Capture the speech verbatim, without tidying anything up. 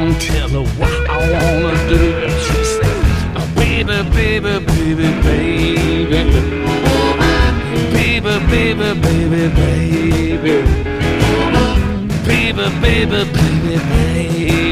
and tell her what I wanna do. She said, oh, baby, baby, baby, baby, baby, baby, baby, baby, baby, baby, baby, baby.